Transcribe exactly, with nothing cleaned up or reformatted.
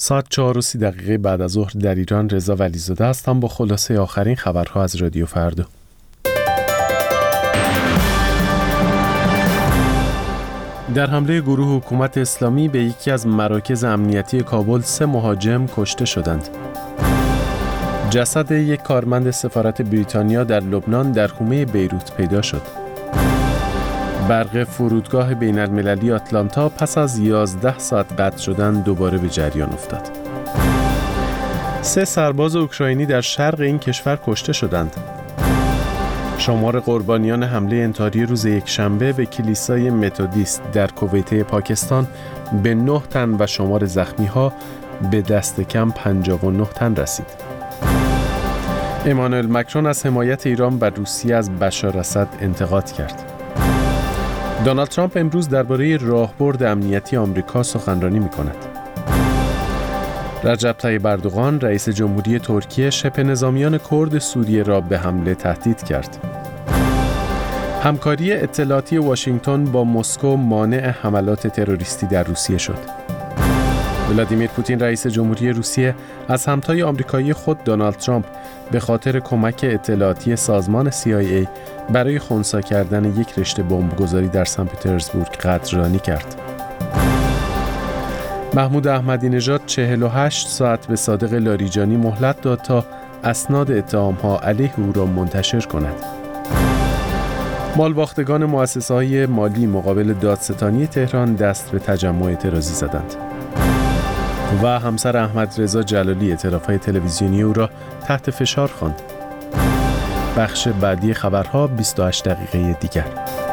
ساعت چهار و سی دقیقه بعد از ظهر در ایران. رضا ولیزاده هستم با خلاصه آخرین خبرها از رادیو فردا. در حمله گروه حکومت اسلامی به یکی از مراکز امنیتی کابل سه مهاجم کشته شدند. جسد یک کارمند سفارت بریتانیا در لبنان در حومه بیروت پیدا شد. برق فرودگاه بین المللی آتلانتا پس از یازده ساعت قطع شدن دوباره به جریان افتاد. سه سرباز اوکراینی در شرق این کشور کشته شدند. شمار قربانیان حمله انتحاری روز یکشنبه به کلیسای متودیست در کویت پاکستان به نه تن و شمار زخمی‌ها به دست کم پنجاه و نه تن رسید. امانوئل مکرون از حمایت ایران بر روسیه از بشار اسد انتقاد کرد. دونالد ترامپ امروز درباره راهبرد امنیتی آمریکا سخنرانی می‌کند. رجب طیب اردوغان رئیس جمهوری ترکیه شبه نظامیان کرد سوریه را به حمله تهدید کرد. همکاری اطلاعاتی واشنگتن با مسکو مانع حملات تروریستی در روسیه شد. ولادیمیر پوتین رئیس جمهوری روسیه از همتای آمریکایی خود دونالد ترامپ به خاطر کمک اطلاعاتی سازمان سی آی ای برای خنثی کردن یک رشته بمبگذاری در سن پترزبورگ قدردانی کرد. محمود احمدی نژاد چهل و هشت ساعت به صادق لاریجانی مهلت داد تا اسناد اتهام‌ها علیه او را منتشر کند. مالباختگان مؤسسه‌های مالی مقابل دادستانی تهران دست به تجمع اعتراضی زدند. و همسر احمد رضا جلالی اعتراف‌های تلویزیونی او را تحت فشار خواند. بخش بعدی خبرها بیست و هشت دقیقه دیگر.